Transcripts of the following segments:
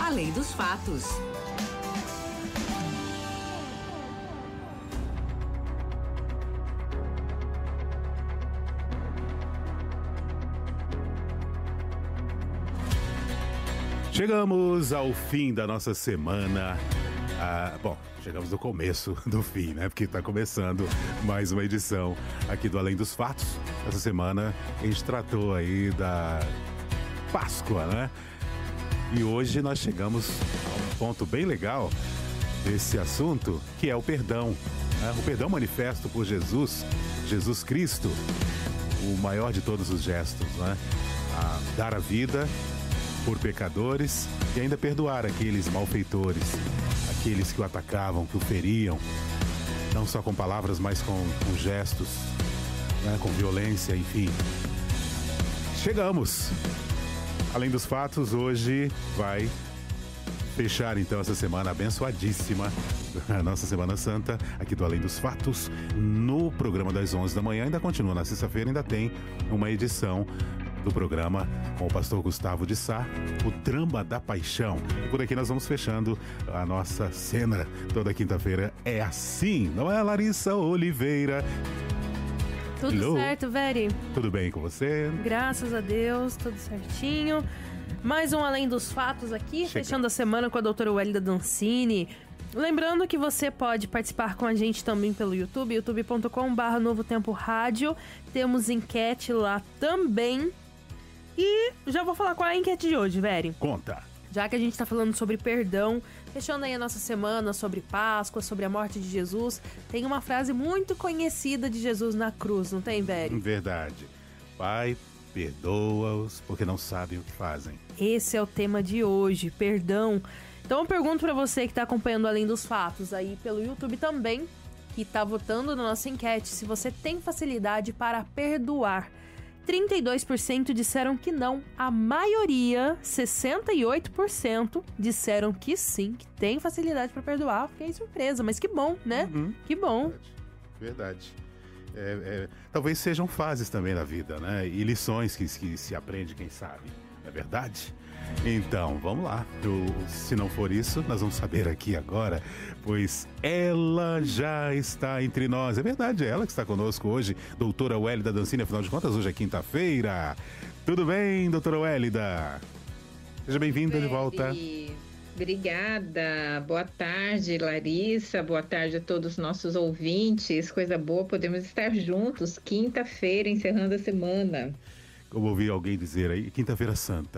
Além dos fatos. Chegamos ao fim da nossa semana. Chegamos no começo do fim, né? Porque está começando mais uma edição aqui do Além dos Fatos. Essa semana a gente tratou aí da Páscoa, né? E hoje nós chegamos a um ponto bem legal desse assunto, que é o perdão, né? O perdão manifesto por Jesus Cristo, o maior de todos os gestos, né? Dar a vida por pecadores e ainda perdoar aqueles malfeitores, aqueles que o atacavam, que o feriam, não só com palavras, mas com gestos, né, com violência, enfim. Chegamos! Além dos fatos, hoje vai fechar então essa semana abençoadíssima, a nossa Semana Santa, aqui do Além dos Fatos, no programa das 11 da manhã. Ainda continua na sexta-feira, ainda tem uma edição do programa com o pastor Gustavo de Sá, o Drama da Paixão. E por aqui nós vamos fechando a nossa cena. Toda quinta-feira é assim, não é, Larissa Oliveira? Tudo Hello. certo, Veri? Tudo bem com você? Graças a Deus, tudo certinho. Mais um Além dos Fatos aqui, fechando a semana com a doutora Wélida Dancini. Lembrando que você pode participar com a gente também pelo YouTube, youtube.com/Novo Tempo Rádio. Temos enquete lá também. E já vou falar qual é a enquete de hoje, Veri. Conta. Já que a gente tá falando sobre perdão, fechando aí a nossa semana sobre Páscoa, sobre a morte de Jesus, tem uma frase muito conhecida de Jesus na cruz, não tem, Veri? Verdade. Pai, perdoa-os porque não sabem o que fazem. Esse é o tema de hoje, perdão. Então eu pergunto pra você que tá acompanhando Além dos Fatos aí pelo YouTube também, que tá votando na nossa enquete, se você tem facilidade para perdoar. 32% disseram que não, a maioria, 68%, disseram que sim, que tem facilidade para perdoar. Fiquei surpresa, mas que bom, né? Que bom. Verdade. Talvez sejam fases também na vida, né? E lições que se aprende, quem sabe. Não é verdade? Então, vamos lá. Se não for isso, nós vamos saber aqui agora, pois ela já está entre nós. É verdade, é ela que está conosco hoje, doutora Wélida Dancini. Afinal de contas, hoje é quinta-feira. Tudo bem, doutora Wélida? Seja bem-vinda de volta. Obrigada. Boa tarde, Larissa. Boa tarde a todos os nossos ouvintes. Coisa boa, podemos estar juntos. Quinta-feira, encerrando a semana. Como ouvi alguém dizer aí, quinta-feira santa.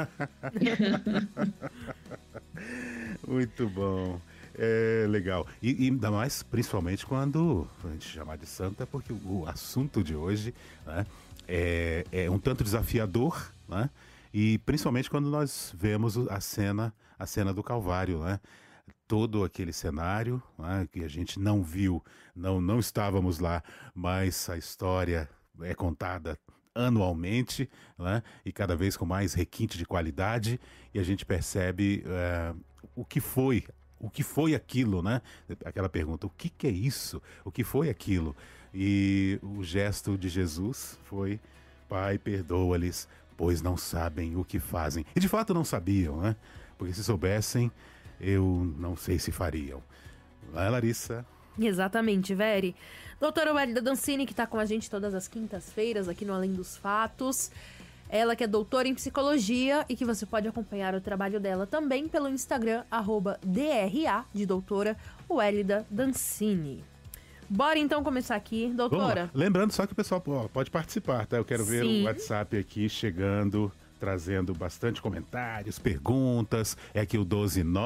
Muito bom. É legal. E ainda mais, principalmente quando a gente chamar de santa, porque o assunto de hoje, né, é um tanto desafiador, né? E principalmente quando nós vemos a cena do Calvário, né? Todo aquele cenário, né, que a gente não viu, não estávamos lá, mas a história é contada anualmente, né? E cada vez com mais requinte de qualidade, e a gente percebe o que foi aquilo, né? Aquela pergunta, o que é isso? O que foi aquilo? E o gesto de Jesus foi: Pai, perdoa-lhes, pois não sabem o que fazem. E de fato não sabiam, né? Porque se soubessem, eu não sei se fariam. Vai, Larissa. Exatamente, Veri. Doutora Wélida Dancini, que está com a gente todas as quintas-feiras aqui no Além dos Fatos. Ela que é doutora em psicologia e que você pode acompanhar o trabalho dela também pelo Instagram, @DRA, de doutora Wélida Dancini. Bora então começar aqui, doutora. Lembrando só que o pessoal pode participar, tá? Eu quero ver Sim. o WhatsApp aqui chegando, trazendo bastante comentários, perguntas. É aqui o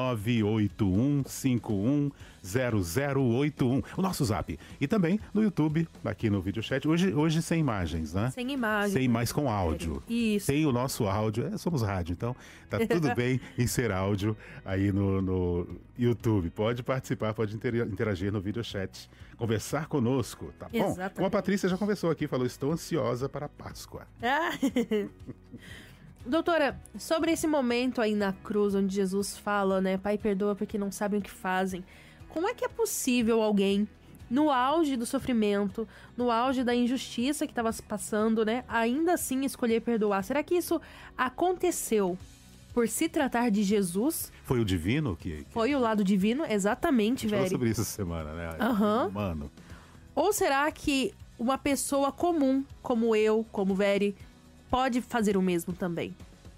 12981510081, o nosso zap. E também no YouTube, aqui no videochat. Hoje sem imagens, né? Sem imagens. Sem mais com áudio. Isso. Tem o nosso áudio, somos rádio, então tá tudo bem em ser áudio aí no YouTube. Pode participar, pode interagir no videochat, conversar conosco, tá bom? Exatamente. Como a Patrícia já conversou aqui, falou, estou ansiosa para a Páscoa. Ah. Doutora, sobre esse momento aí na cruz, onde Jesus fala, né, Pai, perdoa porque não sabem o que fazem. Como é que é possível alguém, no auge do sofrimento, no auge da injustiça que estava passando, né, ainda assim escolher perdoar? Será que isso aconteceu por se tratar de Jesus. Foi o divino que... Foi o lado divino, exatamente, falou velho. sobre isso essa semana, né? Aham. Mano. Ou será que uma pessoa comum, como eu, como Veri, pode fazer o mesmo também?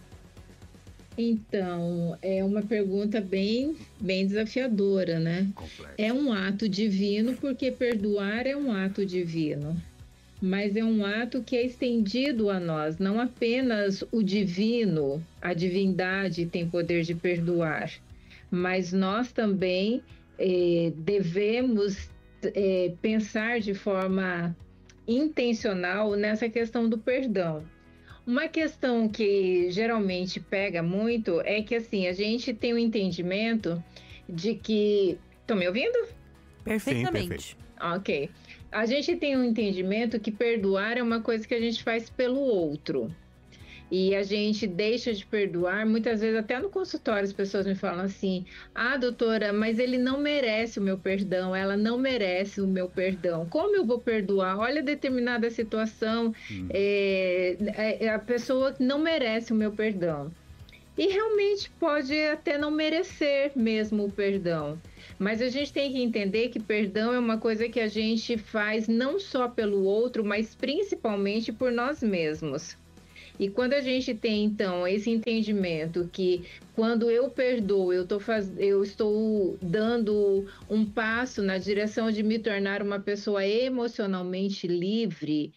Então, é uma pergunta bem desafiadora, né? Complexo. É um ato divino, porque perdoar é um ato divino. Mas é um ato que é estendido a nós. Não apenas o divino, a divindade tem poder de perdoar. Mas nós também devemos pensar de forma intencional nessa questão do perdão. Uma questão que geralmente pega muito é que, assim, a gente tem um entendimento de que... Estão me ouvindo? Perfeitamente. Sim, Ok. A gente tem um entendimento que perdoar é uma coisa que a gente faz pelo outro. E a gente deixa de perdoar, muitas vezes até no consultório as pessoas me falam assim: ah, doutora, mas ele não merece o meu perdão, ela não merece o meu perdão. Como eu vou perdoar? Olha determinada situação, a pessoa não merece o meu perdão. E realmente pode até não merecer mesmo o perdão. Mas a gente tem que entender que perdão é uma coisa que a gente faz não só pelo outro, mas principalmente por nós mesmos. E quando a gente tem, então, esse entendimento que quando eu perdoo, eu estou dando um passo na direção de me tornar uma pessoa emocionalmente livre,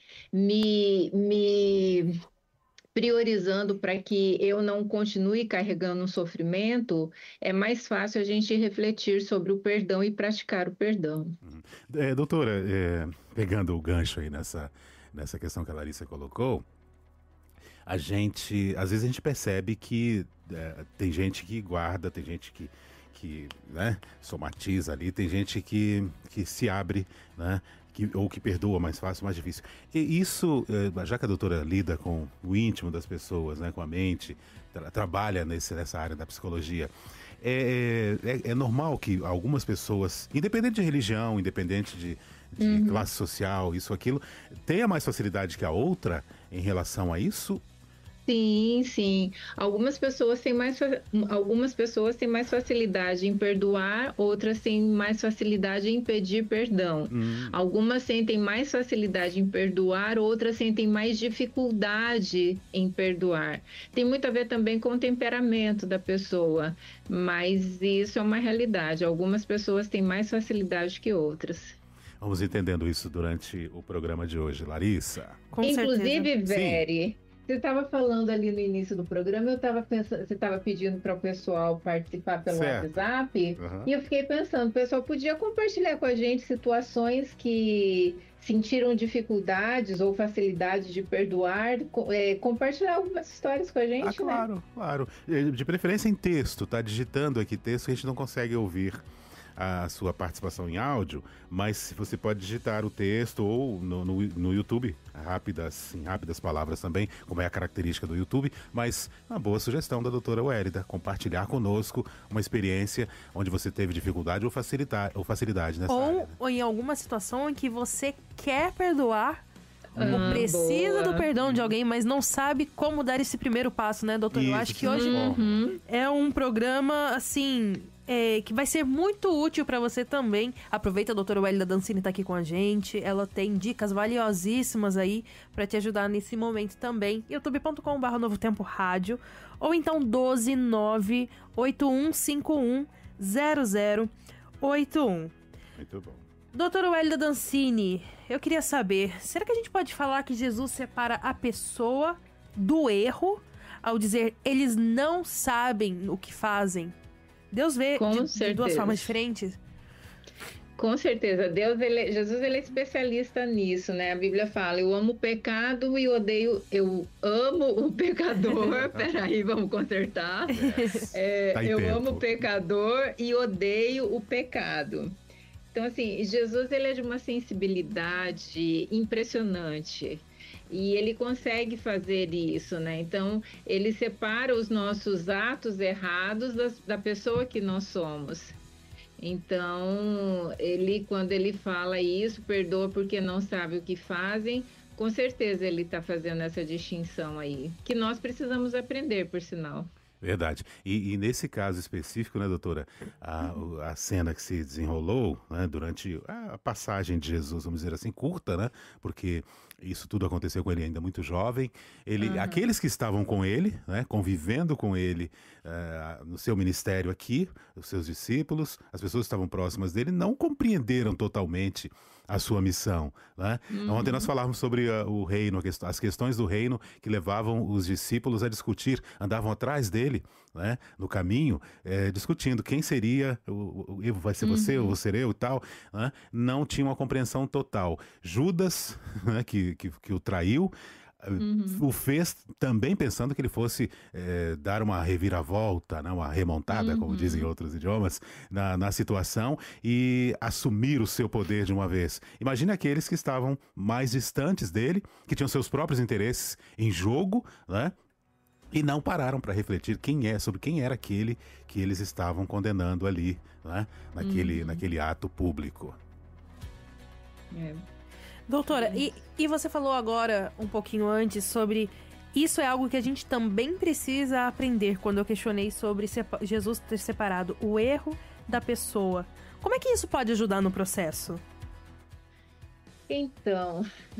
me priorizando para que eu não continue carregando um sofrimento, é mais fácil a gente refletir sobre o perdão e praticar o perdão. Doutora, pegando o gancho aí nessa questão que a Larissa colocou, às vezes a gente percebe que tem gente que guarda, tem gente que né, somatiza ali, tem gente que se abre, né, ou que perdoa mais fácil, mais difícil. E isso, já que a doutora lida com o íntimo das pessoas, né, com a mente, trabalha nessa área da psicologia, é normal que algumas pessoas, independente de religião, independente de classe social, isso, aquilo, tenha mais facilidade que a outra em relação a isso? Sim. Algumas pessoas têm mais facilidade em perdoar, outras têm mais facilidade em pedir perdão. Algumas sentem mais facilidade em perdoar, outras sentem mais dificuldade em perdoar. Tem muito a ver também com o temperamento da pessoa, mas isso é uma realidade. Algumas pessoas têm mais facilidade que outras. Vamos entendendo isso durante o programa de hoje, Larissa. Com Inclusive, certeza. Veri, você estava falando ali no início do programa, eu estava pensando, você estava pedindo para o pessoal participar pelo WhatsApp, e eu fiquei pensando, o pessoal podia compartilhar com a gente situações que sentiram dificuldades ou facilidade de perdoar, compartilhar algumas histórias com a gente, claro, né? Claro. De preferência em texto, tá digitando aqui texto, a gente não consegue ouvir a sua participação em áudio, mas se você pode digitar o texto ou no YouTube, em rápidas palavras também, como é a característica do YouTube, mas uma boa sugestão da doutora Wérida, compartilhar conosco uma experiência onde você teve dificuldade ou facilidade nessa área. Ou em alguma situação em que você quer perdoar, ou precisa do perdão de alguém, mas não sabe como dar esse primeiro passo, né, doutor? Eu acho que hoje é um programa, assim, que vai ser muito útil pra você também. Aproveita, a doutora Wélida Dancini tá aqui com a gente. Ela tem dicas valiosíssimas aí pra te ajudar nesse momento também. youtube.com/Novo Tempo Rádio, ou então 12981510081. Muito bom. Doutora Wélida Dancini, eu queria saber, será que a gente pode falar que Jesus separa a pessoa do erro ao dizer eles não sabem o que fazem? Deus vê de duas formas diferentes? Com certeza. Jesus ele é especialista nisso, né? A Bíblia fala, eu amo o pecado e eu amo o pecador. Peraí, vamos consertar. Eu amo o pecador e odeio o pecado. Então, assim, Jesus ele é de uma sensibilidade impressionante e ele consegue fazer isso, né? Então, ele separa os nossos atos errados da pessoa que nós somos. Então, quando ele fala isso, perdoa porque não sabe o que fazem, com certeza ele está fazendo essa distinção aí, que nós precisamos aprender, por sinal. Verdade. E nesse caso específico, né, doutora, a cena que se desenrolou, né, durante a passagem de Jesus, vamos dizer assim, curta, né, porque isso tudo aconteceu com ele ainda muito jovem. Aqueles que estavam com ele, né, convivendo com ele no seu ministério aqui, os seus discípulos, as pessoas que estavam próximas dele, não compreenderam totalmente a sua missão, né? Ontem nós falávamos sobre o reino, as questões do reino que levavam os discípulos a discutir, andavam atrás dele, né, no caminho, discutindo quem seria, vai ser você ou vou ser eu e tal, né? Não tinham uma compreensão total. Judas, né, que o traiu, o fez também pensando que ele fosse dar uma reviravolta, né, uma remontada, como dizem em outros idiomas, na situação e assumir o seu poder de uma vez. Imagine aqueles que estavam mais distantes dele, que tinham seus próprios interesses em jogo, né? E não pararam para refletir sobre quem era aquele que eles estavam condenando ali, né? Naquele ato público. Doutora, e você falou agora, um pouquinho antes, sobre isso é algo que a gente também precisa aprender, quando eu questionei sobre Jesus ter separado o erro da pessoa. Como é que isso pode ajudar no processo? Então,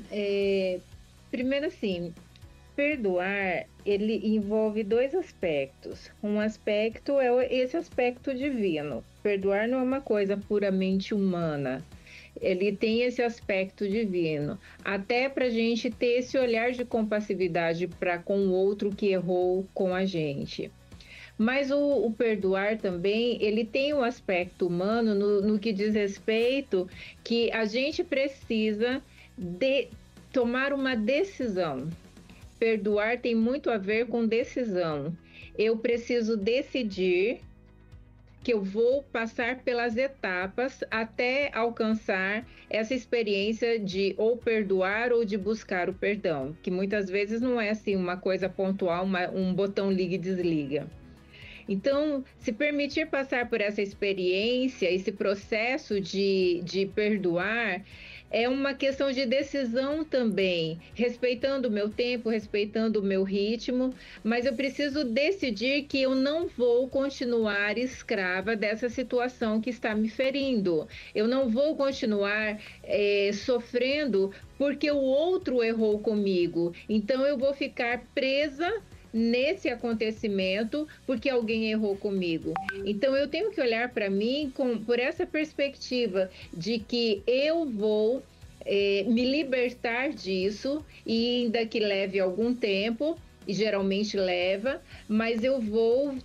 primeiro assim, perdoar, ele envolve dois aspectos. Um aspecto é esse aspecto divino. Perdoar não é uma coisa puramente humana. Ele tem esse aspecto divino, até para a gente ter esse olhar de compassividade para com o outro que errou com a gente. Mas o perdoar também, ele tem um aspecto humano no que diz respeito que a gente precisa de tomar uma decisão. Perdoar tem muito a ver com decisão. Eu preciso decidir que eu vou passar pelas etapas até alcançar essa experiência de ou perdoar ou de buscar o perdão, que muitas vezes não é assim uma coisa pontual, um botão liga e desliga. Então, se permitir passar por essa experiência, esse processo de perdoar, é uma questão de decisão também, respeitando o meu tempo, respeitando o meu ritmo, mas eu preciso decidir que eu não vou continuar escrava dessa situação que está me ferindo. Eu não vou continuar sofrendo porque o outro errou comigo. Então, eu vou ficar presa nesse acontecimento porque alguém errou comigo. Então eu tenho que olhar para mim por essa perspectiva de que eu vou me libertar disso, e ainda que leve algum tempo, e geralmente leva, mas eu vou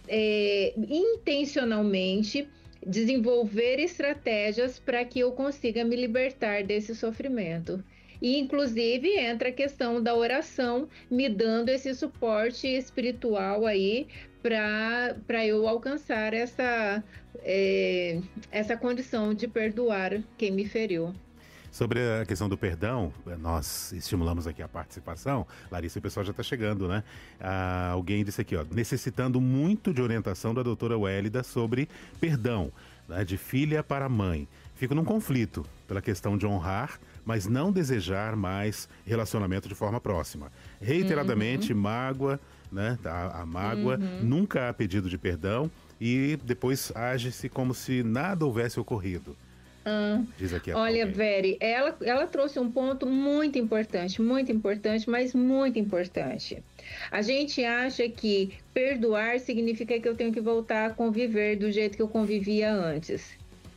intencionalmente desenvolver estratégias para que eu consiga me libertar desse sofrimento. E, inclusive, entra a questão da oração, me dando esse suporte espiritual aí para eu alcançar essa condição de perdoar quem me feriu. Sobre a questão do perdão, nós estimulamos aqui a participação. Larissa, o pessoal já está chegando, né? Alguém disse aqui, necessitando muito de orientação da doutora Wélida sobre perdão, né, de filha para mãe. Fico num conflito pela questão de honrar, mas não desejar mais relacionamento de forma próxima. Reiteradamente, mágoa, né? A mágoa, nunca há pedido de perdão e depois age-se como se nada houvesse ocorrido. Diz aqui olha, Veri, ela trouxe um ponto muito importante, mas muito importante. A gente acha que perdoar significa que eu tenho que voltar a conviver do jeito que eu convivia antes.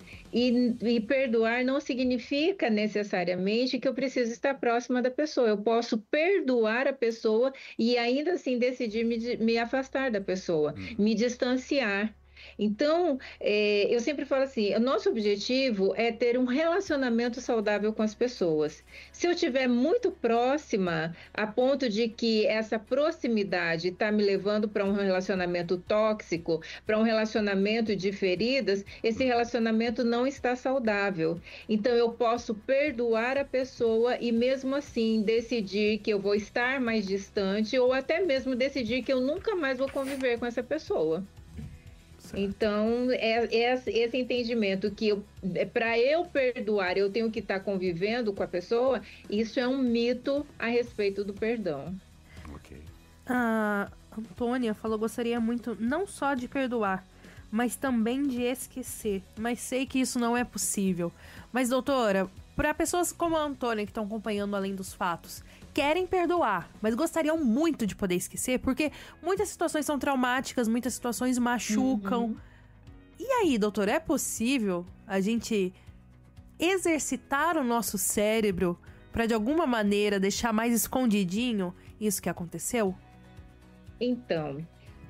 E perdoar não significa necessariamente que eu preciso estar próxima da pessoa. Eu posso perdoar a pessoa e ainda assim decidir me afastar da pessoa, me distanciar. Então, eu sempre falo assim, o nosso objetivo é ter um relacionamento saudável com as pessoas. Se eu estiver muito próxima, a ponto de que essa proximidade está me levando para um relacionamento tóxico, para um relacionamento de feridas, esse relacionamento não está saudável. Então, eu posso perdoar a pessoa e mesmo assim decidir que eu vou estar mais distante ou até mesmo decidir que eu nunca mais vou conviver com essa pessoa. Então, esse entendimento que para eu perdoar, eu tenho que estar convivendo com a pessoa, isso é um mito a respeito do perdão. Ok. Antônia falou: gostaria muito não só de perdoar, mas também de esquecer. Mas sei que isso não é possível. Mas, doutora, para pessoas como a Antônia que estão acompanhando Além dos Fatos, querem perdoar, mas gostariam muito de poder esquecer, porque muitas situações são traumáticas, muitas situações machucam. E aí, doutora, é possível a gente exercitar o nosso cérebro para de alguma maneira deixar mais escondidinho isso que aconteceu? Então,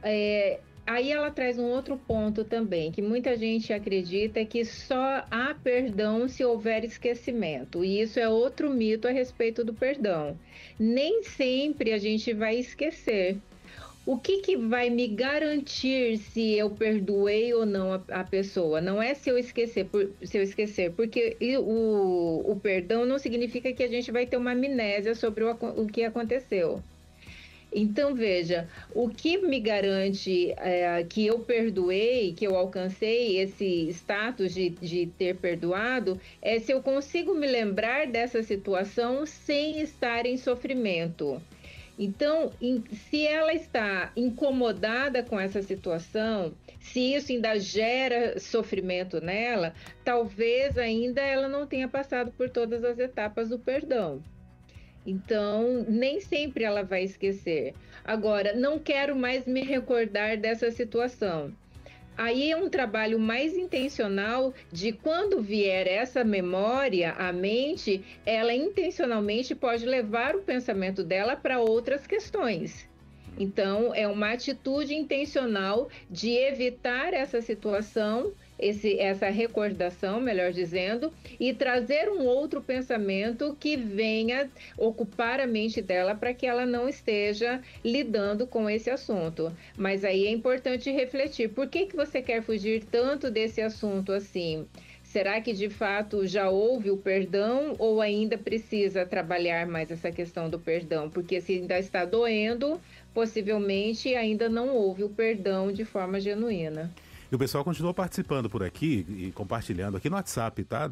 aí ela traz um outro ponto também, que muita gente acredita que só há perdão se houver esquecimento. E isso é outro mito a respeito do perdão. Nem sempre a gente vai esquecer. O que vai me garantir se eu perdoei ou não a pessoa? Não é se eu esquecer, porque o perdão não significa que a gente vai ter uma amnésia sobre o que aconteceu. Então, veja, o que me garante que eu perdoei, que eu alcancei esse status de ter perdoado, é se eu consigo me lembrar dessa situação sem estar em sofrimento. Então, se ela está incomodada com essa situação, se isso ainda gera sofrimento nela, talvez ainda ela não tenha passado por todas as etapas do perdão. Então, nem sempre ela vai esquecer. Agora, não quero mais me recordar dessa situação. Aí é um trabalho mais intencional de quando vier essa memória à mente, ela intencionalmente pode levar o pensamento dela para outras questões. Então, é uma atitude intencional de evitar essa situação, essa recordação, melhor dizendo, e trazer um outro pensamento que venha ocupar a mente dela para que ela não esteja lidando com esse assunto. Mas aí é importante refletir, por que você quer fugir tanto desse assunto assim? Será que de fato já houve o perdão ou ainda precisa trabalhar mais essa questão do perdão? Porque se ainda está doendo, possivelmente ainda não houve o perdão de forma genuína. E o pessoal continua participando por aqui e compartilhando aqui no WhatsApp, tá?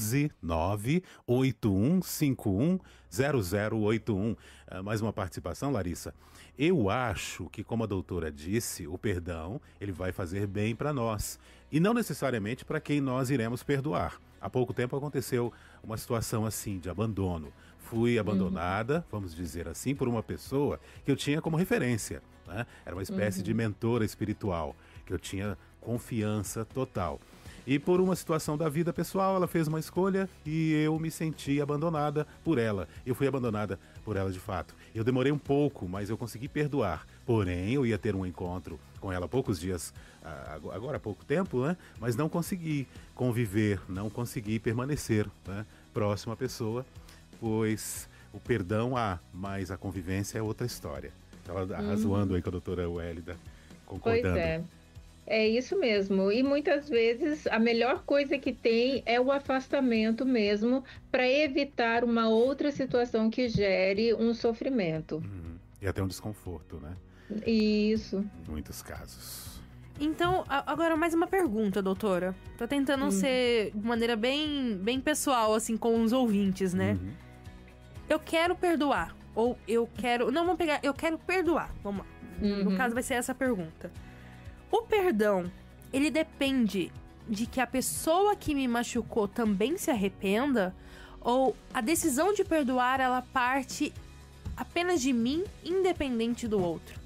12981510081. Mais uma participação, Larissa. Eu acho que, como a doutora disse, o perdão ele vai fazer bem para nós. E não necessariamente para quem nós iremos perdoar. Há pouco tempo aconteceu uma situação assim, de abandono. Fui abandonada, vamos dizer assim, por uma pessoa que eu tinha como referência, né? Era uma espécie de mentora espiritual, que eu tinha confiança total. E por uma situação da vida pessoal, ela fez uma escolha e eu me senti abandonada por ela. Eu fui abandonada por ela de fato. Eu demorei um pouco, mas eu consegui perdoar. Porém, eu ia ter um encontro com ela há poucos dias, agora há pouco tempo, né? Mas não consegui conviver, não consegui permanecer, né, próximo à pessoa, pois o perdão há, mas a convivência é outra história. Estava arrazoando aí com a doutora Wélida, concordando. Pois é. É isso mesmo. E muitas vezes a melhor coisa que tem é o afastamento mesmo, para evitar uma outra situação que gere um sofrimento. E até um desconforto, né? Isso. Em muitos casos. Então, agora mais uma pergunta, doutora. Tô tentando ser de maneira bem pessoal, assim, com os ouvintes, né? Eu quero perdoar. Ou eu quero... Não, vamos pegar... Eu quero perdoar. Vamos lá. No caso, vai ser essa pergunta. O perdão, ele depende de que a pessoa que me machucou também se arrependa? Ou a decisão de perdoar, ela parte apenas de mim, independente do outro?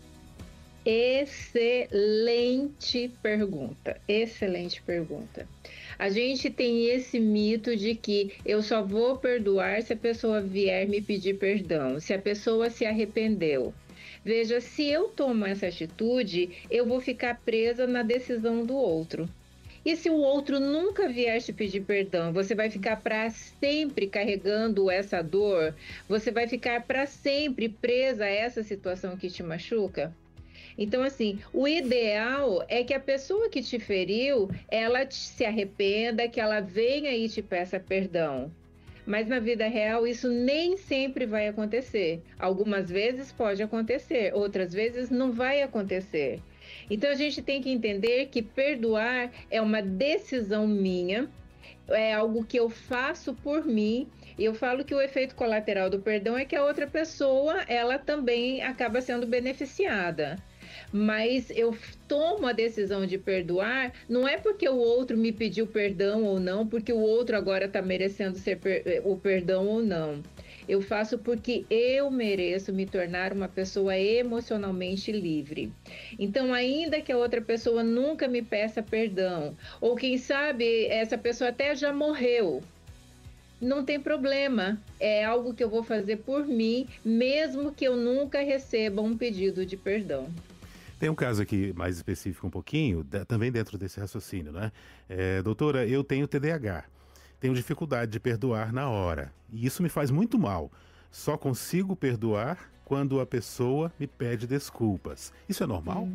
Excelente pergunta, excelente pergunta. A gente tem esse mito de que eu só vou perdoar se a pessoa vier me pedir perdão, se a pessoa se arrependeu. Veja, se eu tomo essa atitude, eu vou ficar presa na decisão do outro. E se o outro nunca vier te pedir perdão, você vai ficar para sempre carregando essa dor? Você vai ficar para sempre presa a essa situação que te machuca? Então, assim, o ideal é que a pessoa que te feriu, ela se arrependa, que ela venha e te peça perdão. Mas na vida real isso nem sempre vai acontecer. Algumas vezes pode acontecer, outras vezes não vai acontecer. Então a gente tem que entender que perdoar é uma decisão minha, é algo que eu faço por mim. E eu falo que o efeito colateral do perdão é que a outra pessoa, ela também acaba sendo beneficiada. Mas eu tomo a decisão de perdoar, não é porque o outro me pediu perdão ou não, porque o outro agora está merecendo o perdão ou não. Eu faço porque eu mereço me tornar uma pessoa emocionalmente livre. Então, ainda que a outra pessoa nunca me peça perdão, ou quem sabe essa pessoa até já morreu, não tem problema. É algo que eu vou fazer por mim, mesmo que eu nunca receba um pedido de perdão. Tem um caso aqui mais específico um pouquinho, também dentro desse raciocínio, né? Doutora, eu tenho TDAH. Tenho dificuldade de perdoar na hora. E isso me faz muito mal. Só consigo perdoar quando a pessoa me pede desculpas. Isso é normal?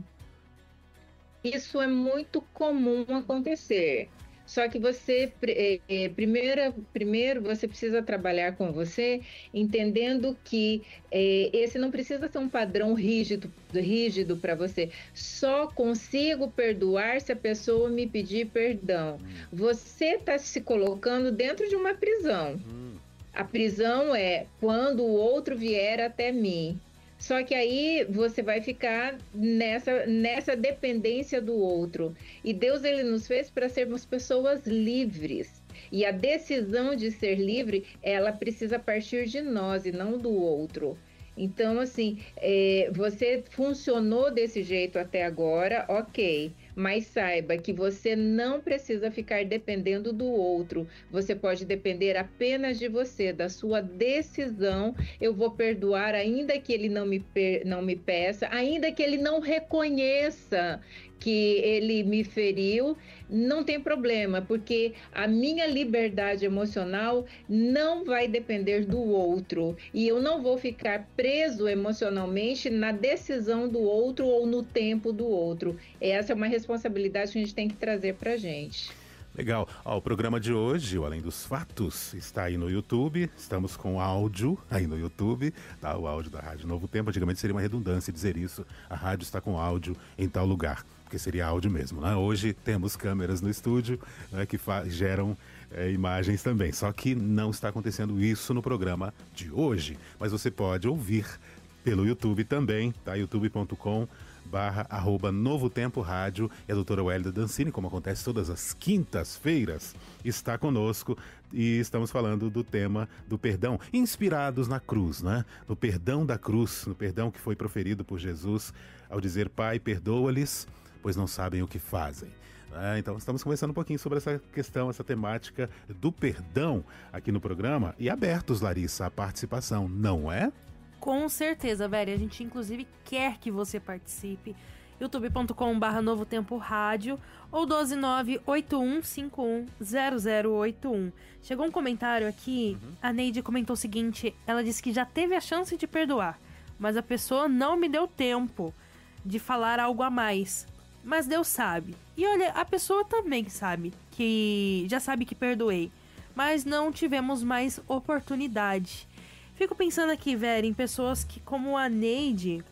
Isso é muito comum acontecer. Só que você, primeiro você precisa trabalhar com você, entendendo que esse não precisa ser um padrão rígido para você. Só consigo perdoar se a pessoa me pedir perdão. Você está se colocando dentro de uma prisão. A prisão é quando o outro vier até mim. Só que aí você vai ficar nessa dependência do outro. E Deus, ele nos fez para sermos pessoas livres. E a decisão de ser livre, ela precisa partir de nós e não do outro. Então, assim, você funcionou desse jeito até agora, ok. Mas saiba que você não precisa ficar dependendo do outro. Você pode depender apenas de você, da sua decisão. Eu vou perdoar, ainda que ele não me peça, ainda que ele não reconheça que ele me feriu, não tem problema, porque a minha liberdade emocional não vai depender do outro. E eu não vou ficar preso emocionalmente na decisão do outro ou no tempo do outro. Essa é uma responsabilidade que a gente tem que trazer para a gente. Legal. O programa de hoje, o Além dos Fatos, está aí no YouTube. Estamos com áudio aí no YouTube, tá? O áudio da Rádio Novo Tempo. Antigamente seria uma redundância dizer isso. A rádio está com áudio em tal lugar, porque seria áudio mesmo, né? Hoje temos câmeras no estúdio, né, que geram imagens também. Só que não está acontecendo isso no programa de hoje. Mas você pode ouvir pelo YouTube também, tá? youtube.com/Novo Tempo Rádio. E a doutora Wélida Dancini, como acontece todas as quintas-feiras, está conosco e estamos falando do tema do perdão, inspirados na cruz, né? No perdão da cruz, no perdão que foi proferido por Jesus ao dizer: Pai, perdoa-lhes, pois não sabem o que fazem. Então estamos conversando um pouquinho sobre essa questão, essa temática do perdão aqui no programa, e abertos, Larissa, à participação, não é? Com certeza, Vera. A gente, inclusive, quer que você participe. youtube.com/Novo Tempo Rádio ou 12981510081. Chegou um comentário aqui, A Neide comentou o seguinte, ela disse que já teve a chance de perdoar, mas a pessoa não me deu tempo de falar algo a mais. Mas Deus sabe. E olha, a pessoa também sabe, que já sabe que perdoei, mas não tivemos mais oportunidade. Fico pensando aqui, Vera, em pessoas que, como a Neide,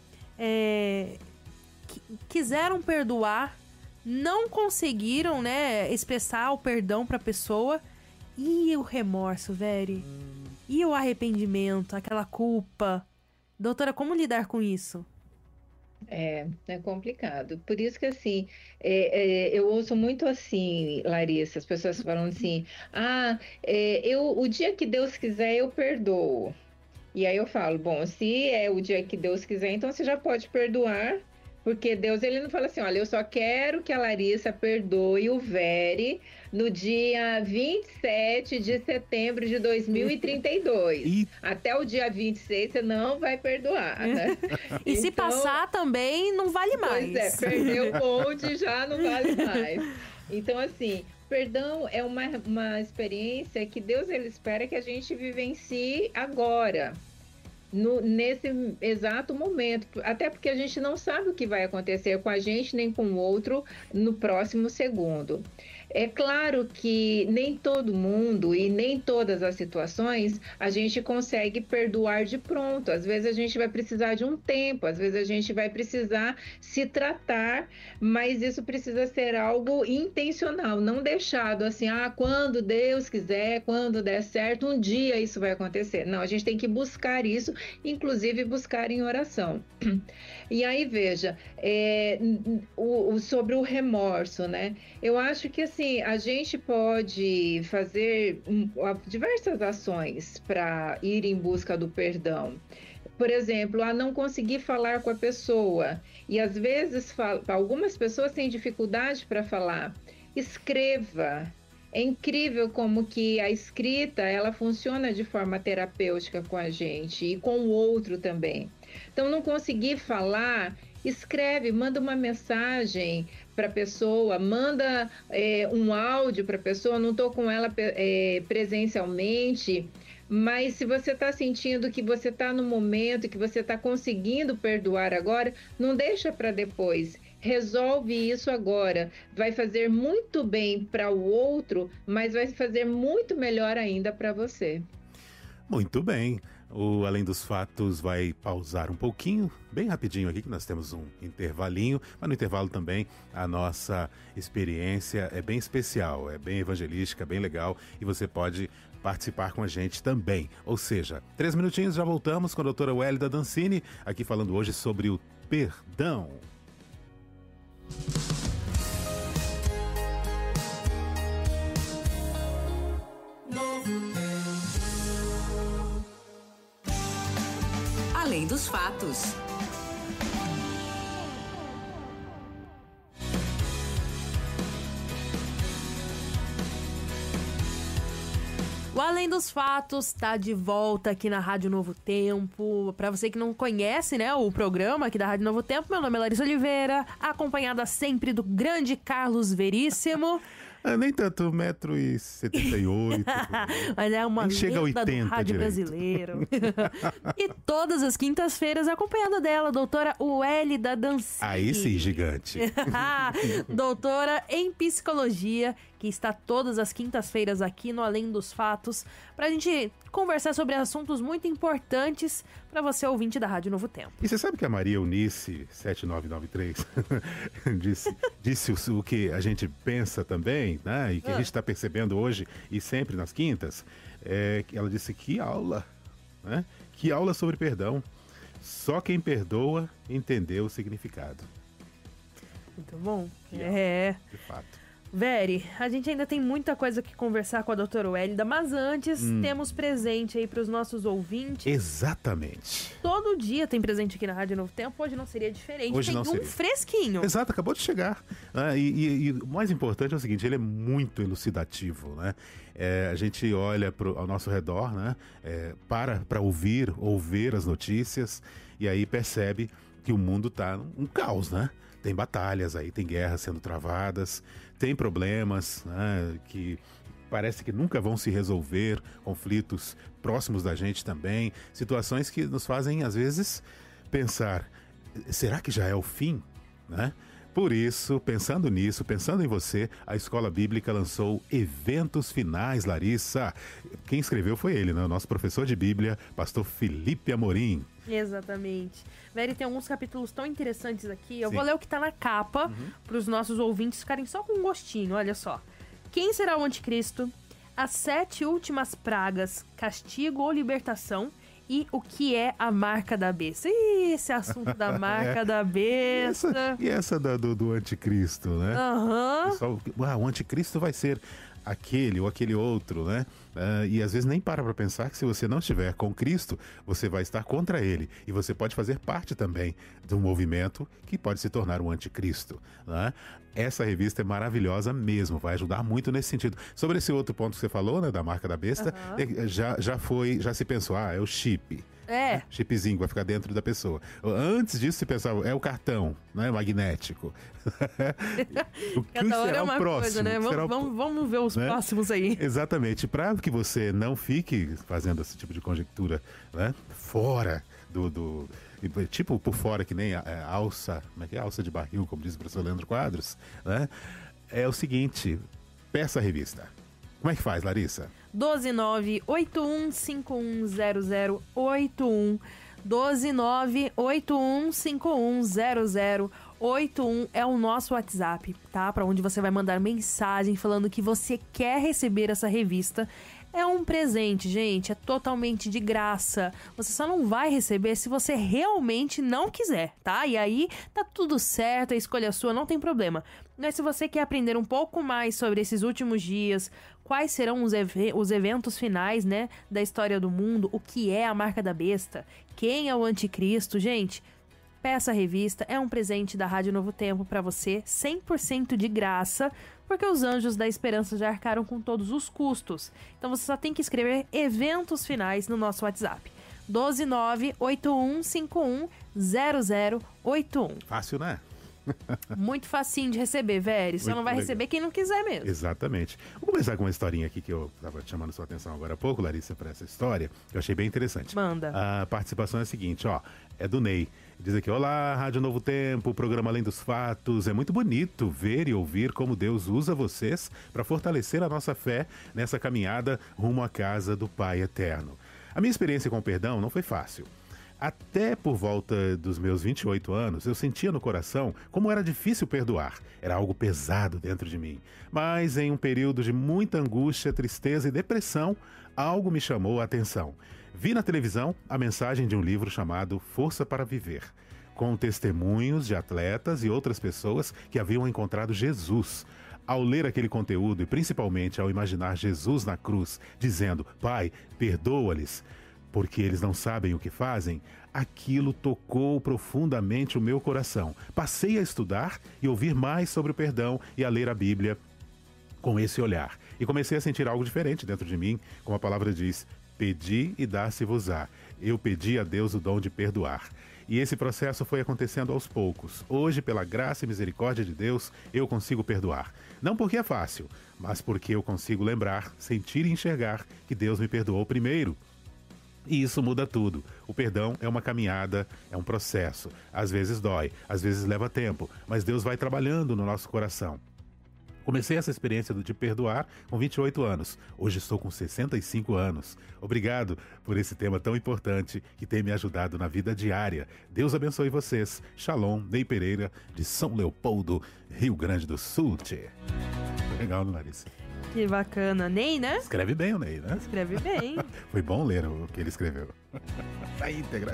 quiseram perdoar, não conseguiram, né, expressar o perdão pra pessoa. E o remorso, Vera? E o arrependimento, aquela culpa? Doutora, como lidar com isso? É complicado. Por isso que, assim, eu ouço muito assim, Larissa, as pessoas falam assim, o dia que Deus quiser, eu perdoo. E aí eu falo, bom, se é o dia que Deus quiser, então você já pode perdoar, porque Deus, ele não fala assim, olha, eu só quero que a Larissa perdoe o Vere no dia 27 de setembro de 2032. Até o dia 26 você não vai perdoar, né? E se passar também, não vale mais. Pois perdeu o bonde, já não vale mais. Então, assim, perdão é uma experiência que Deus, ele espera que a gente vivencie agora, nesse exato momento, até porque a gente não sabe o que vai acontecer com a gente nem com o outro no próximo segundo. É claro que nem todo mundo e nem todas as situações a gente consegue perdoar de pronto. Às vezes a gente vai precisar de um tempo, às vezes a gente vai precisar se tratar, mas isso precisa ser algo intencional, não deixado assim, quando Deus quiser, quando der certo, um dia isso vai acontecer. Não, a gente tem que buscar isso, inclusive buscar em oração. E aí, veja, sobre o remorso, né? Eu acho que assim, a gente pode fazer diversas ações para ir em busca do perdão. Por exemplo, a não conseguir falar com a pessoa. E às vezes, algumas pessoas têm dificuldade para falar. Escreva. É incrível como que a escrita, ela funciona de forma terapêutica com a gente e com o outro também. Então, não conseguir falar, escreve, manda uma mensagem para a pessoa, manda um áudio para a pessoa, não estou com ela presencialmente, mas se você está sentindo que você está no momento, que você está conseguindo perdoar agora, não deixa para depois. Resolve isso agora. Vai fazer muito bem para o outro, mas vai fazer muito melhor ainda para você. Muito bem. O Além dos Fatos vai pausar um pouquinho, bem rapidinho aqui, que nós temos um intervalinho, mas no intervalo também a nossa experiência é bem especial, é bem evangelística, bem legal, e você pode participar com a gente também. Ou seja, 3 minutinhos, já voltamos com a doutora Wélida Dancini, aqui falando hoje sobre o perdão. Além dos Fatos. O Além dos Fatos está de volta aqui na Rádio Novo Tempo. Para você que não conhece, né, o programa aqui da Rádio Novo Tempo, meu nome é Larissa Oliveira, acompanhada sempre do grande Carlos Veríssimo. Nem tanto, 1,78 m. Mas é uma chega a 80 do rádio direito. brasileiro. E todas as quintas-feiras acompanhada dela, doutora Wélida Dancini. Aí sim, gigante. Doutora em psicologia, que está todas as quintas-feiras aqui no Além dos Fatos, pra gente conversar sobre assuntos muito importantes para você, ouvinte da Rádio Novo Tempo. E você sabe que a Maria Eunice, 7993, disse o que a gente pensa também, né? E que a gente está percebendo hoje e sempre nas quintas, ela disse que aula, né? Que aula sobre perdão. Só quem perdoa entendeu o significado. Muito bom. De fato. Veri, a gente ainda tem muita coisa que conversar com a doutora Wélida, mas antes temos presente aí para os nossos ouvintes. Exatamente. Todo dia tem presente aqui na Rádio Novo Tempo, hoje não seria diferente. Hoje tem não seria. Fresquinho. Exato, acabou de chegar. E o mais importante é o seguinte, ele é muito elucidativo, né? A gente olha ao nosso redor, né? Para ouvir as notícias e aí percebe que o mundo está um caos, né? Tem batalhas aí, tem guerras sendo travadas, tem problemas, né, que parece que nunca vão se resolver, conflitos próximos da gente também, situações que nos fazem, às vezes, pensar, será que já é o fim? Né? Por isso, pensando nisso, pensando em você, a Escola Bíblica lançou Eventos Finais, Larissa. Quem escreveu foi ele, né? O nosso professor de Bíblia, pastor Felipe Amorim. Exatamente. Veri, tem alguns capítulos tão interessantes aqui. Eu Sim. vou ler o que tá na capa para os nossos ouvintes ficarem só com um gostinho. Olha só. Quem será o anticristo? As 7 últimas pragas, castigo ou libertação? E o que é a marca da besta? Ih, esse assunto da marca da besta. E essa do anticristo, né? O anticristo vai ser aquele ou aquele outro, né? E às vezes nem para pensar que se você não estiver com Cristo, você vai estar contra ele. E você pode fazer parte também de um movimento que pode se tornar um anticristo, né? Essa revista é maravilhosa mesmo, vai ajudar muito nesse sentido. Sobre esse outro ponto que você falou, né, da marca da besta, já se pensou, é o chip. Chipzinho que vai ficar dentro da pessoa. Antes disso se pensava, é o cartão, né, magnético. O que será o próximo? Coisa, né? Vamos ver os próximos aí. Exatamente. Para que você não fique fazendo esse tipo de conjectura, né, fora tipo por fora, que nem a alça, como é que é? Alça de barril, como diz o professor Leandro Quadros, né? É o seguinte, peça a revista. Como é que faz, Larissa? 12981510081. 12981510081 é o nosso WhatsApp, tá? Para onde você vai mandar mensagem falando que você quer receber essa revista. É um presente, gente, é totalmente de graça. Você só não vai receber se você realmente não quiser, tá? E aí tá tudo certo, a escolha é sua, não tem problema. Mas se você quer aprender um pouco mais sobre esses últimos dias, quais serão os eventos finais, né, da história do mundo, o que é a marca da besta, quem é o anticristo, gente, peça a revista, é um presente da Rádio Novo Tempo pra você, 100% de graça, porque os Anjos da Esperança já arcaram com todos os custos. Então você só tem que escrever eventos finais no nosso WhatsApp. 12981510081. Fácil, né? Muito facinho de receber, velho. Só não vai receber quem não quiser mesmo. Exatamente. Vamos começar com uma historinha aqui que eu estava chamando sua atenção agora há pouco, Larissa, para essa história. Eu achei bem interessante. Manda. A participação é a seguinte, ó. É do Ney. Diz aqui, olá, Rádio Novo Tempo, programa Além dos Fatos. É muito bonito ver e ouvir como Deus usa vocês para fortalecer a nossa fé nessa caminhada rumo à casa do Pai Eterno. A minha experiência com o perdão não foi fácil. Até por volta dos meus 28 anos, eu sentia no coração como era difícil perdoar. Era algo pesado dentro de mim. Mas em um período de muita angústia, tristeza e depressão, algo me chamou a atenção. Vi na televisão a mensagem de um livro chamado Força para Viver, com testemunhos de atletas e outras pessoas que haviam encontrado Jesus. Ao ler aquele conteúdo e principalmente ao imaginar Jesus na cruz, dizendo, Pai, perdoa-lhes, porque eles não sabem o que fazem, aquilo tocou profundamente o meu coração. Passei a estudar e ouvir mais sobre o perdão e a ler a Bíblia com esse olhar. E comecei a sentir algo diferente dentro de mim, como a palavra diz, pedi e dá-se-vos-á. Eu pedi a Deus o dom de perdoar. E esse processo foi acontecendo aos poucos. Hoje, pela graça e misericórdia de Deus, eu consigo perdoar. Não porque é fácil, mas porque eu consigo lembrar, sentir e enxergar que Deus me perdoou primeiro. E isso muda tudo. O perdão é uma caminhada, é um processo. Às vezes dói, às vezes leva tempo, mas Deus vai trabalhando no nosso coração. Comecei essa experiência de perdoar com 28 anos. Hoje estou com 65 anos. Obrigado por esse tema tão importante que tem me ajudado na vida diária. Deus abençoe vocês. Shalom, Ney Pereira, de São Leopoldo, Rio Grande do Sul. Tchê. Legal, né, Larissa? Que bacana. Ney, né? Escreve bem o Ney, né? Escreve bem. Foi bom ler o que ele escreveu. Na íntegra.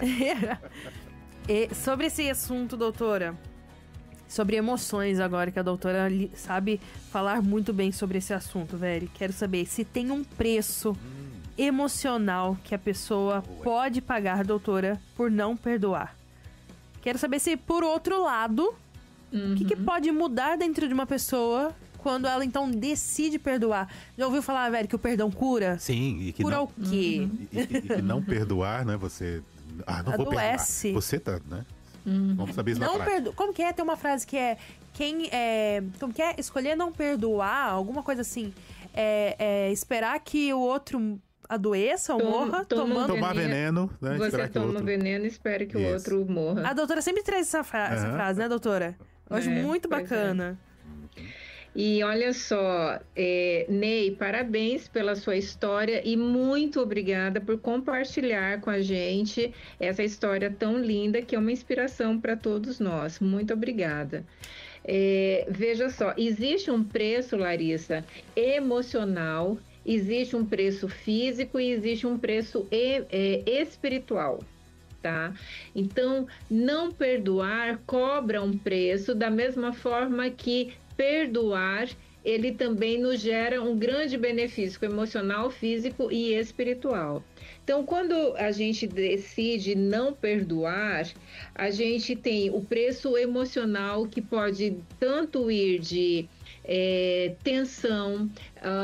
E sobre esse assunto, doutora, sobre emoções agora, que a doutora sabe falar muito bem sobre esse assunto, velho. Quero saber se tem um preço emocional que a pessoa pode pagar, doutora, por não perdoar. Quero saber se, por outro lado, o que pode mudar dentro de uma pessoa quando ela, então, decide perdoar. Já ouviu falar, velho, que o perdão cura? Sim. E que cura não, o quê? E que não perdoar, né? Você... não vou perdoar. Você tá, né? Vamos saber isso na prática. Como que é? Tem uma frase que é... Como que é? Escolher não perdoar, alguma coisa assim. Esperar que o outro adoeça ou morra. Tomar veneno, né? Você toma veneno e espera que o outro morra. A doutora sempre traz essa frase, né, doutora? Eu acho muito bacana. E olha só, Ney, parabéns pela sua história e muito obrigada por compartilhar com a gente essa história tão linda que é uma inspiração para todos nós. Muito obrigada. Veja só, existe um preço, Larissa, emocional, existe um preço físico e existe um preço espiritual. Tá? Então, não perdoar cobra um preço, da mesma forma que perdoar, ele também nos gera um grande benefício emocional, físico e espiritual. Então, quando a gente decide não perdoar, a gente tem o preço emocional que pode tanto ir de tensão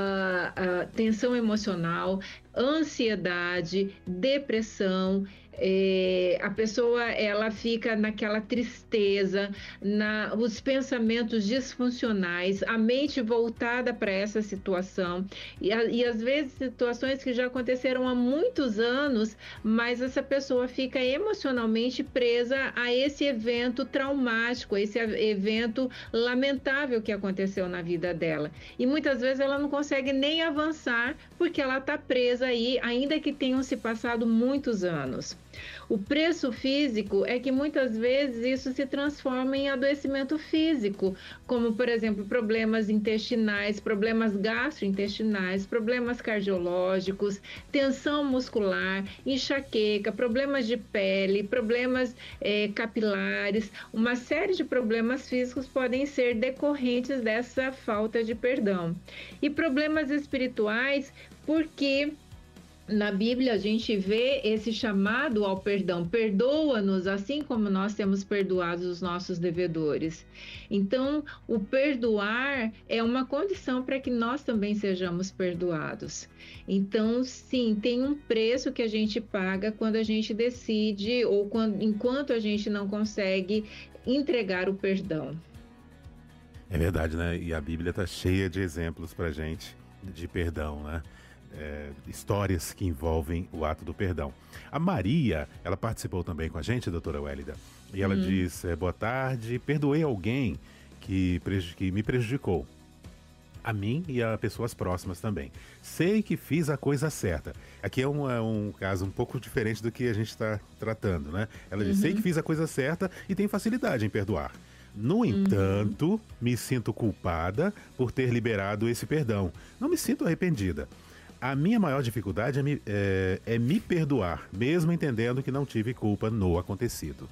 emocional, ansiedade, depressão. A pessoa ela fica naquela tristeza, os pensamentos disfuncionais, a mente voltada para essa situação e às vezes situações que já aconteceram há muitos anos, mas essa pessoa fica emocionalmente presa a esse evento traumático, esse evento lamentável que aconteceu aconteceu na vida dela. E muitas vezes ela não consegue nem avançar porque ela está presa aí, ainda que tenham se passado muitos anos. O preço físico é que muitas vezes isso se transforma em adoecimento físico, como, por exemplo, problemas intestinais, problemas gastrointestinais, problemas cardiológicos, tensão muscular, enxaqueca, problemas de pele, problemas capilares. Uma série de problemas físicos podem ser decorrentes dessa falta de perdão. E problemas espirituais, porque na Bíblia a gente vê esse chamado ao perdão, perdoa-nos assim como nós temos perdoado os nossos devedores. Então, o perdoar é uma condição para que nós também sejamos perdoados. Então, sim, tem um preço que a gente paga quando a gente decide ou enquanto a gente não consegue entregar o perdão. É verdade, né? E a Bíblia está cheia de exemplos para gente de perdão, né? Histórias que envolvem o ato do perdão. A Maria, ela participou também com a gente, doutora Wélida, e ela diz, boa tarde, perdoei alguém que me prejudicou, a mim e a pessoas próximas também. Sei que fiz a coisa certa. Aqui é um caso um pouco diferente do que a gente está tratando, né? Ela diz, sei que fiz a coisa certa e tenho facilidade em perdoar. No entanto, me sinto culpada por ter liberado esse perdão. Não me sinto arrependida. A minha maior dificuldade é me perdoar, mesmo entendendo que não tive culpa no acontecido.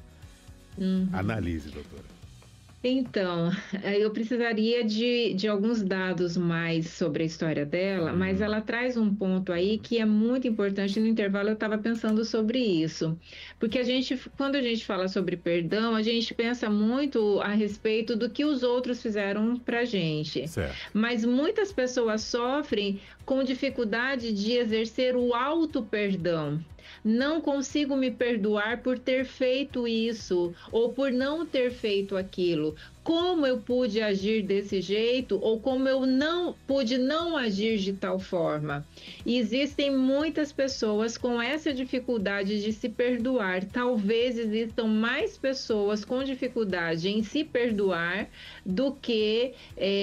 Analise, doutora. Então, eu precisaria de alguns dados mais sobre a história dela, mas ela traz um ponto aí que é muito importante. No intervalo eu estava pensando sobre isso, porque quando a gente fala sobre perdão, a gente pensa muito a respeito do que os outros fizeram pra gente. Certo. Mas muitas pessoas sofrem com dificuldade de exercer o auto-perdão. Não consigo me perdoar por ter feito isso ou por não ter feito aquilo. Como eu pude agir desse jeito ou como eu não pude não agir de tal forma. E existem muitas pessoas com essa dificuldade de se perdoar. Talvez existam mais pessoas com dificuldade em se perdoar do que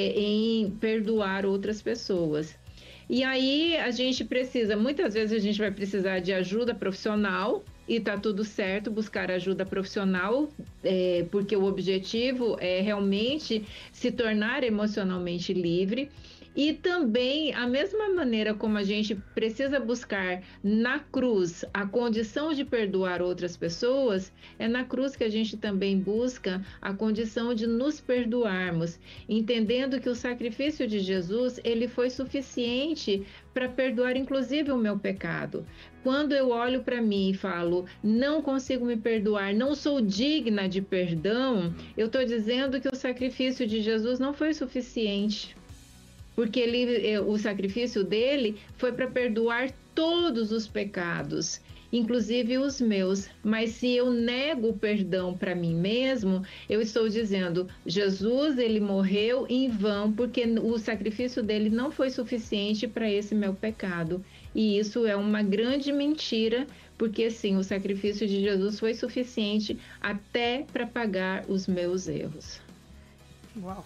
em perdoar outras pessoas. E aí a gente precisa, muitas vezes a gente vai precisar de ajuda profissional e tá tudo certo buscar ajuda profissional, porque o objetivo é realmente se tornar emocionalmente livre. E também, a mesma maneira como a gente precisa buscar na cruz a condição de perdoar outras pessoas, é na cruz que a gente também busca a condição de nos perdoarmos, entendendo que o sacrifício de Jesus, ele foi suficiente para perdoar inclusive o meu pecado. Quando eu olho para mim e falo, não consigo me perdoar, não sou digna de perdão, eu estou dizendo que o sacrifício de Jesus não foi suficiente. Porque o sacrifício dele foi para perdoar todos os pecados, inclusive os meus. Mas se eu nego o perdão para mim mesmo, eu estou dizendo, Jesus, ele morreu em vão, porque o sacrifício dele não foi suficiente para esse meu pecado. E isso é uma grande mentira, porque sim, o sacrifício de Jesus foi suficiente até para pagar os meus erros. Uau!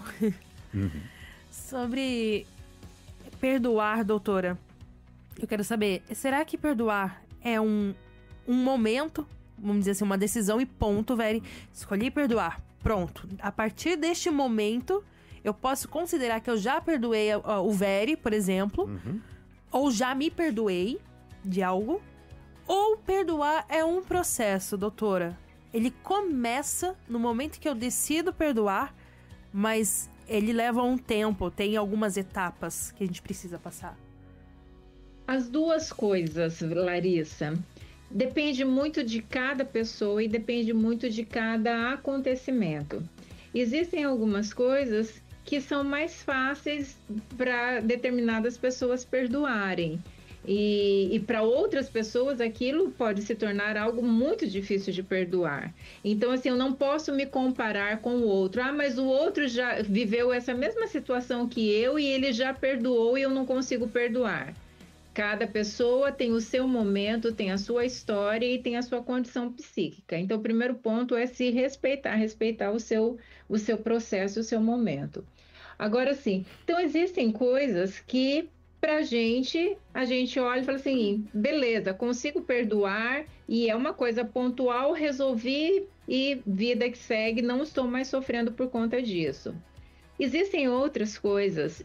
Sobre perdoar, doutora, eu quero saber, será que perdoar é um momento, vamos dizer assim, uma decisão e ponto, velho? Escolhi perdoar, pronto. A partir deste momento, eu posso considerar que eu já perdoei o Veri, por exemplo, ou já me perdoei de algo, ou perdoar é um processo, doutora. Ele começa no momento que eu decido perdoar, mas ele leva um tempo, tem algumas etapas que a gente precisa passar. As duas coisas, Larissa. Depende muito de cada pessoa e depende muito de cada acontecimento. Existem algumas coisas que são mais fáceis para determinadas pessoas perdoarem. E para outras pessoas aquilo pode se tornar algo muito difícil de perdoar. Então, assim, eu não posso me comparar com o outro. Ah, mas o outro já viveu essa mesma situação que eu e ele já perdoou e eu não consigo perdoar. Cada pessoa tem o seu momento, tem a sua história e tem a sua condição psíquica. Então, o primeiro ponto é se respeitar, respeitar o seu processo, o seu momento. Agora sim, então existem coisas que pra gente, a gente olha e fala assim, beleza, consigo perdoar e é uma coisa pontual, resolvi e vida que segue, não estou mais sofrendo por conta disso. Existem outras coisas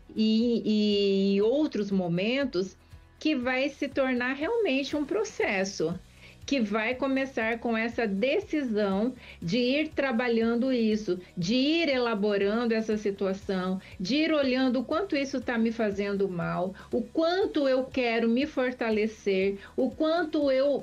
e outros momentos que vai se tornar realmente um processo, que vai começar com essa decisão de ir trabalhando isso, de ir elaborando essa situação, de ir olhando o quanto isso está me fazendo mal, o quanto eu quero me fortalecer, o quanto eu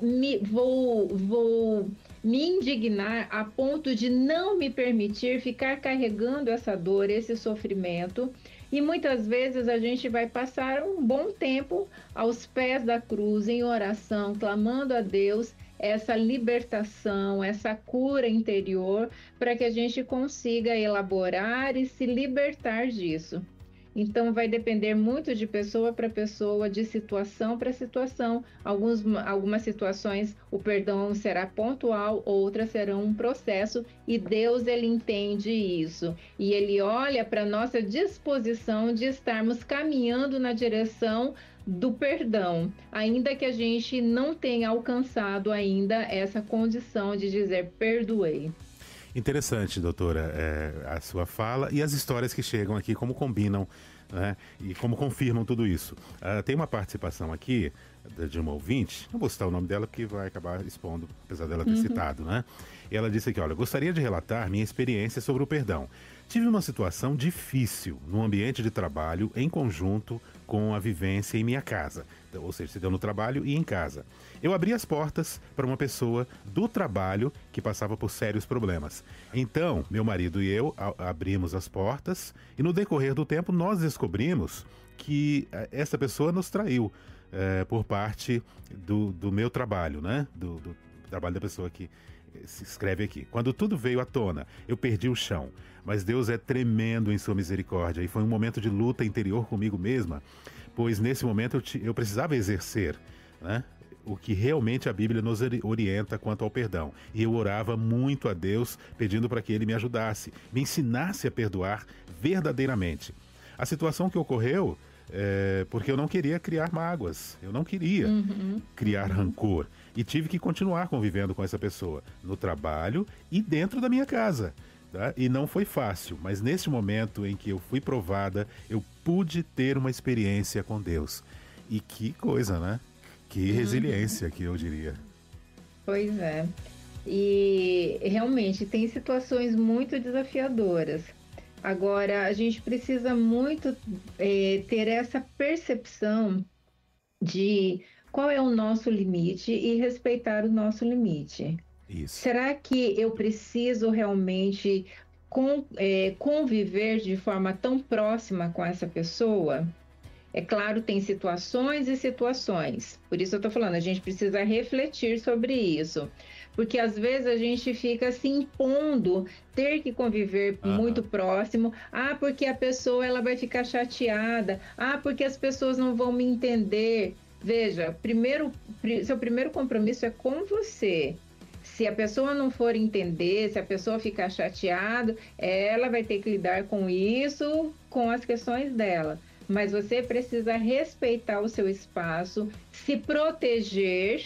vou me indignar a ponto de não me permitir ficar carregando essa dor, esse sofrimento. E muitas vezes a gente vai passar um bom tempo aos pés da cruz, em oração, clamando a Deus essa libertação, essa cura interior, para que a gente consiga elaborar e se libertar disso. Então, vai depender muito de pessoa para pessoa, de situação para situação. Algumas situações o perdão será pontual, outras serão um processo, e Deus, ele entende isso. E ele olha para a nossa disposição de estarmos caminhando na direção do perdão, ainda que a gente não tenha alcançado ainda essa condição de dizer perdoei. Interessante, doutora, a sua fala e as histórias que chegam aqui, como combinam, né, e como confirmam tudo isso. Tem uma participação aqui de uma ouvinte, não vou citar o nome dela porque vai acabar expondo, apesar dela ter citado, né? E ela disse aqui, olha, gostaria de relatar minha experiência sobre o perdão. Tive uma situação difícil no ambiente de trabalho em conjunto com a vivência em minha casa. Então, ou seja, se deu no trabalho e em casa. Eu abri as portas para uma pessoa do trabalho que passava por sérios problemas. Então, meu marido e eu abrimos as portas e no decorrer do tempo nós descobrimos que essa pessoa nos traiu por parte do meu trabalho, né? Do trabalho da pessoa que se escreve aqui. Quando tudo veio à tona, eu perdi o chão. Mas Deus é tremendo em sua misericórdia e foi um momento de luta interior comigo mesma, pois nesse momento eu precisava exercer, né, o que realmente a Bíblia nos orienta quanto ao perdão. E eu orava muito a Deus, pedindo para que Ele me ajudasse, me ensinasse a perdoar verdadeiramente. A situação que ocorreu porque eu não queria criar mágoas, eu não queria criar rancor. E tive que continuar convivendo com essa pessoa, no trabalho e dentro da minha casa. Tá? E não foi fácil, mas nesse momento em que eu fui provada, eu pude ter uma experiência com Deus. E que coisa, né? Que resiliência, que eu diria. Pois é. E realmente tem situações muito desafiadoras. Agora, a gente precisa muito ter essa percepção de qual é o nosso limite e respeitar o nosso limite. Isso. Será que eu preciso realmente conviver de forma tão próxima com essa pessoa? É claro, tem situações e situações. Por isso eu estou falando, a gente precisa refletir sobre isso. Porque às vezes a gente fica se impondo ter que conviver muito próximo. Ah, porque a pessoa ela vai ficar chateada. Ah, porque as pessoas não vão me entender. Veja, seu primeiro compromisso é com você. Se a pessoa não for entender, se a pessoa ficar chateada, ela vai ter que lidar com isso, com as questões dela. Mas você precisa respeitar o seu espaço, se proteger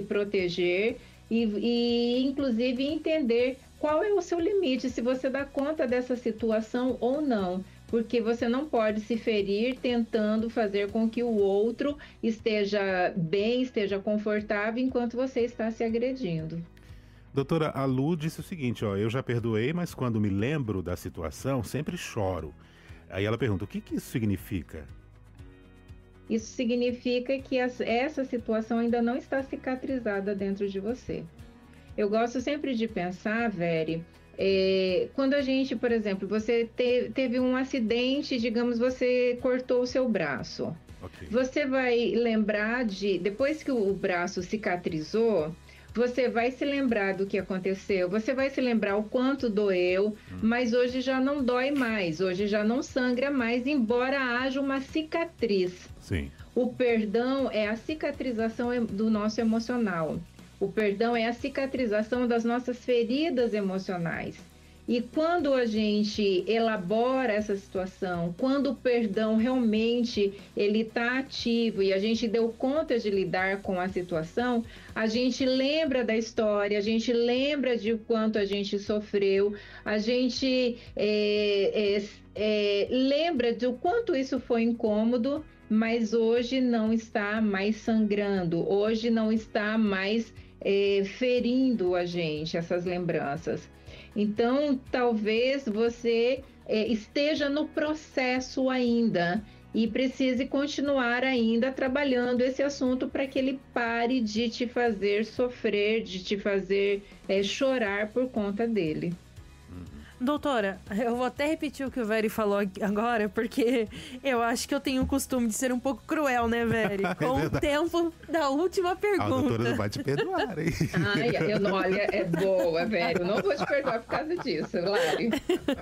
e inclusive entender qual é o seu limite, se você dá conta dessa situação ou não. Porque você não pode se ferir tentando fazer com que o outro esteja bem, esteja confortável, enquanto você está se agredindo. Doutora, a Lu disse o seguinte, ó, eu já perdoei, mas quando me lembro da situação, sempre choro. Aí ela pergunta, o que isso significa? Isso significa que essa situação ainda não está cicatrizada dentro de você. Eu gosto sempre de pensar, Veri, quando a gente, por exemplo, você teve um acidente, digamos, você cortou o seu braço. Okay. Você vai lembrar depois que o braço cicatrizou, você vai se lembrar do que aconteceu, você vai se lembrar o quanto doeu, mas hoje já não dói mais, hoje já não sangra mais, embora haja uma cicatriz. Sim. O perdão é a cicatrização do nosso emocional. O perdão é a cicatrização das nossas feridas emocionais. E quando a gente elabora essa situação, quando o perdão realmente ele está ativo e a gente deu conta de lidar com a situação, a gente lembra da história, a gente lembra de quanto a gente sofreu, a gente lembra do quanto isso foi incômodo, mas hoje não está mais sangrando, hoje não está mais ferindo a gente, essas lembranças. Então, talvez você esteja no processo ainda e precise continuar ainda trabalhando esse assunto para que ele pare de te fazer sofrer, de te fazer chorar por conta dele. Doutora, eu vou até repetir o que o Very falou agora, porque eu acho que eu tenho o costume de ser um pouco cruel, né, Very? Com o tempo da última pergunta. A doutora não vai te perdoar, hein? Olha, é boa, Very. Eu não vou te perdoar por causa disso, Lari.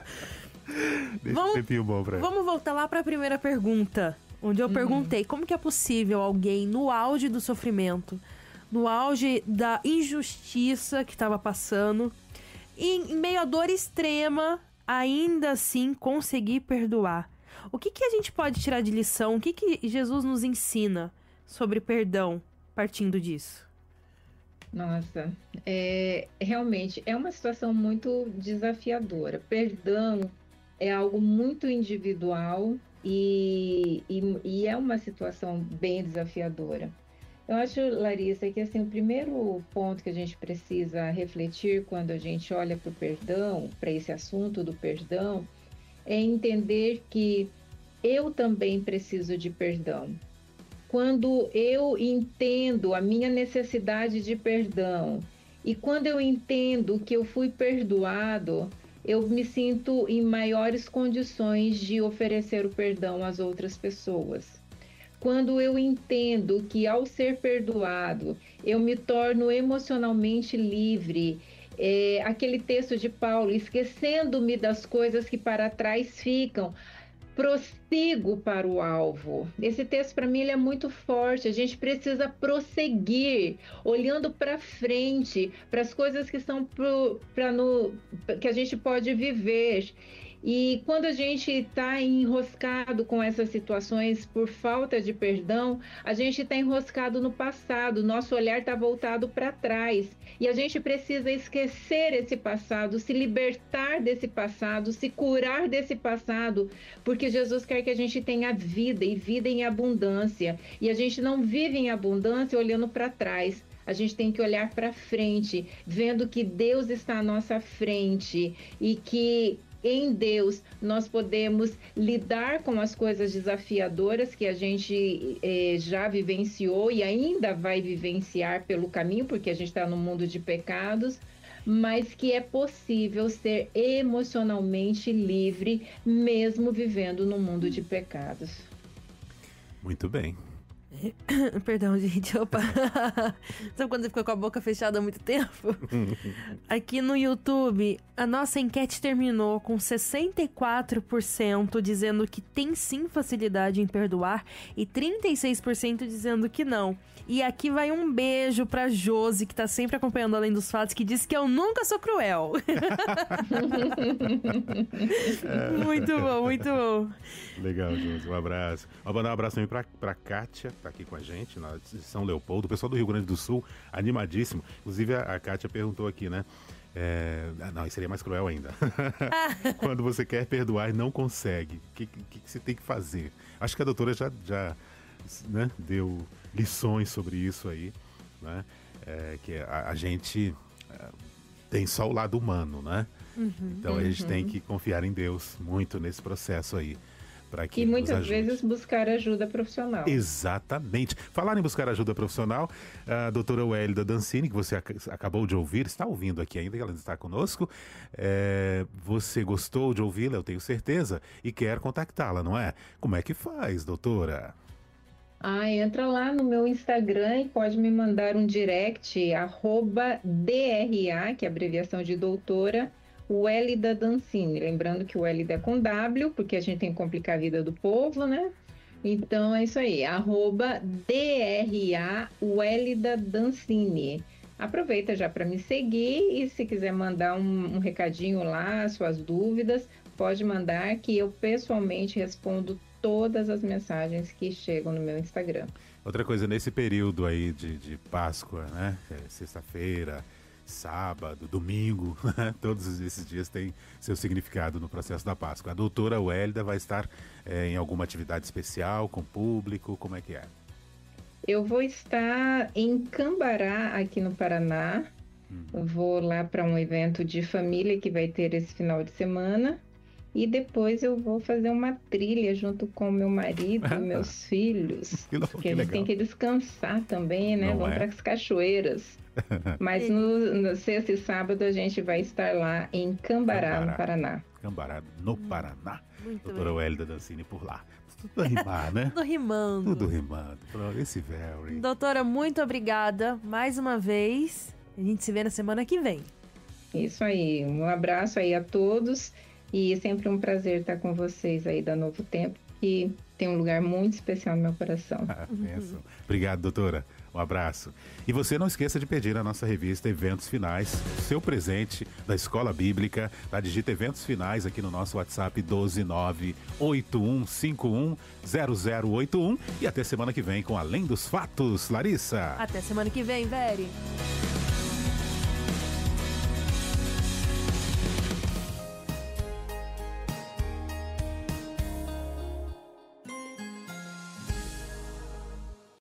Vamos voltar lá para a primeira pergunta, onde eu perguntei como que é possível alguém no auge do sofrimento, no auge da injustiça que estava passando, em meio à dor extrema, ainda assim conseguir perdoar. O que a gente pode tirar de lição? O que Jesus nos ensina sobre perdão partindo disso? Nossa, realmente é uma situação muito desafiadora. Perdão é algo muito individual e é uma situação bem desafiadora. Eu acho, Larissa, que assim, o primeiro ponto que a gente precisa refletir quando a gente olha para o perdão, para esse assunto do perdão, é entender que eu também preciso de perdão. Quando eu entendo a minha necessidade de perdão e quando eu entendo que eu fui perdoado, eu me sinto em maiores condições de oferecer o perdão às outras pessoas. Quando eu entendo que ao ser perdoado, eu me torno emocionalmente livre, aquele texto de Paulo, esquecendo-me das coisas que para trás ficam, prossigo para o alvo. Esse texto para mim ele é muito forte, a gente precisa prosseguir, olhando para frente, para as coisas que estão que a gente pode viver. E quando a gente está enroscado com essas situações por falta de perdão, a gente está enroscado no passado, nosso olhar está voltado para trás. E a gente precisa esquecer esse passado, se libertar desse passado, se curar desse passado, porque Jesus quer que a gente tenha vida e vida em abundância. E a gente não vive em abundância olhando para trás. A gente tem que olhar para frente, vendo que Deus está à nossa frente e que em Deus nós podemos lidar com as coisas desafiadoras que a gente já vivenciou e ainda vai vivenciar pelo caminho, porque a gente está no mundo de pecados, mas que é possível ser emocionalmente livre mesmo vivendo no mundo de pecados. Muito bem. Perdão, gente, opa. Sabe quando você ficou com a boca fechada há muito tempo? Aqui no YouTube, a nossa enquete terminou com 64% dizendo que tem sim facilidade em perdoar e 36% dizendo que não. E aqui vai um beijo pra Josi, que tá sempre acompanhando Além dos Fatos, que diz que eu nunca sou cruel. Muito bom, muito bom. Legal, Josi, um abraço. Vou mandar um abraço também pra Kátia, que tá aqui com a gente, na São Leopoldo, o pessoal do Rio Grande do Sul, animadíssimo. Inclusive, a Kátia perguntou aqui, né? Não, isso seria mais cruel ainda. Quando você quer perdoar e não consegue, o que você tem que fazer? Acho que a doutora já né, deu lições sobre isso aí, né? Que a gente tem só o lado humano, né? Então a gente tem que confiar em Deus muito nesse processo aí. E muitas vezes buscar ajuda profissional. Exatamente. Falar em buscar ajuda profissional, a doutora Wélida Dancini, que você acabou de ouvir, está ouvindo aqui ainda, ela está conosco. Você gostou de ouvi-la, eu tenho certeza, e quer contactá-la, não é? Como é que faz, doutora? Entra lá no meu Instagram e pode me mandar um direct, @DRA, que é a abreviação de doutora, Wélida Dancini. Lembrando que o Wélida é com W, porque a gente tem que complicar a vida do povo, né? Então é isso aí, @DRA Wélida Dancini. aproveita já para me seguir e se quiser mandar um recadinho lá, suas dúvidas, pode mandar que eu pessoalmente respondo todas as mensagens que chegam no meu Instagram. Outra coisa, nesse período aí de Páscoa, né? Sexta-feira, sábado, domingo, né? Todos esses dias têm seu significado no processo da Páscoa. A doutora Wélida vai estar em alguma atividade especial com o público? Como é que é? Eu vou estar em Cambará, aqui no Paraná. Eu vou lá para um evento de família que vai ter esse final de semana. E depois eu vou fazer uma trilha junto com meu marido e meus filhos. Porque a gente tem que descansar também, né? Vamos para as cachoeiras. Mas no sexta e sábado a gente vai estar lá em Cambará, no Paraná. Cambará, no Paraná. Muito doutora Wélida Dancini por lá. Tudo a rimar, né? Tudo rimando. Tudo rimando. Esse very. Doutora, muito obrigada mais uma vez. A gente se vê na semana que vem. Isso aí. Um abraço aí a todos. E é sempre um prazer estar com vocês aí da Novo Tempo, que tem um lugar muito especial no meu coração. Obrigado, doutora. Um abraço. E você não esqueça de pedir a nossa revista Eventos Finais, seu presente da Escola Bíblica. Tá? Digita Eventos Finais aqui no nosso WhatsApp 12981510081. E até semana que vem com Além dos Fatos. Larissa. Até semana que vem, Veri.